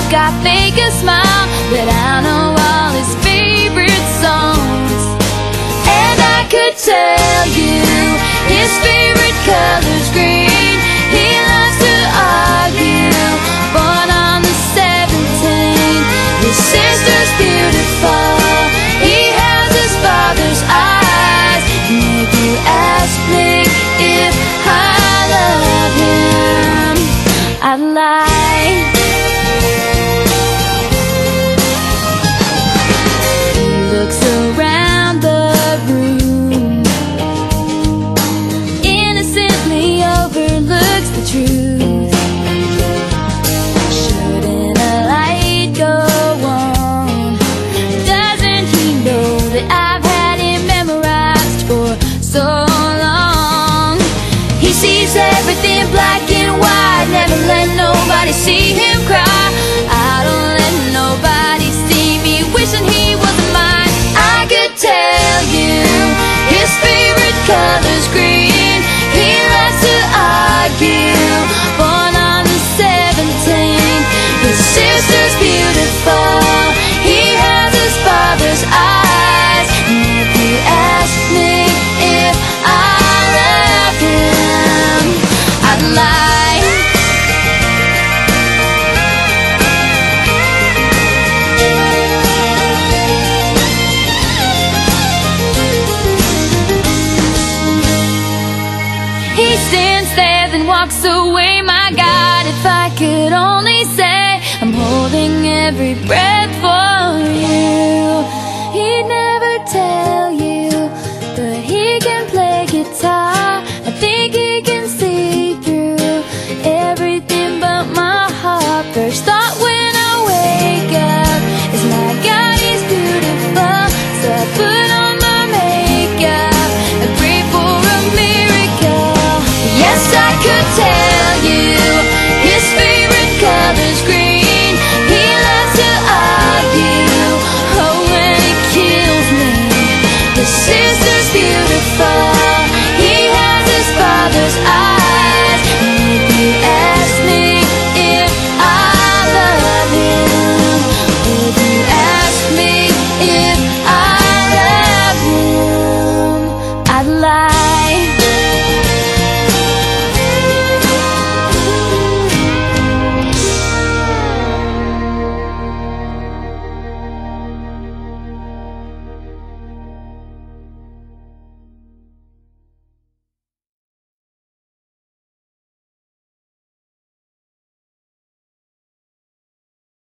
got make a smile, but I know all his favorite songs. And I could tell you his favorite color's green. He loves to argue, born on the 17th. His sister's beautiful, he has his father's eyes. And if you ask me if I love him, I'd lie. He looks around the room, innocently overlooks the truth. Shouldn't a light go on? Doesn't he know that I've had him memorized for so long? He sees everything black and white, never let nobody see him cry. I don't let nobody see me wishing he wasn't mine. I could tell you his favorite color's green. He loves to argue, born on the 17th. His sister's beautiful, he has his father's eyes. And if you ask me if I love him, I'd lie. He stands there, then walks away. My God, if I could only say I'm holding every breath for you. He'd never tell you, but he can play guitar. I think he can see through everything but my heart. First thought when I wake up is, my God, he's beautiful. So I put on my makeup and pray for a miracle. Yes, I could tell you his favorite color's green. He loves to argue, oh, when it kills me. His sister's beautiful, he has his father's eyes. And if you ask me if I love him, if you ask me if I love him, I'd lie.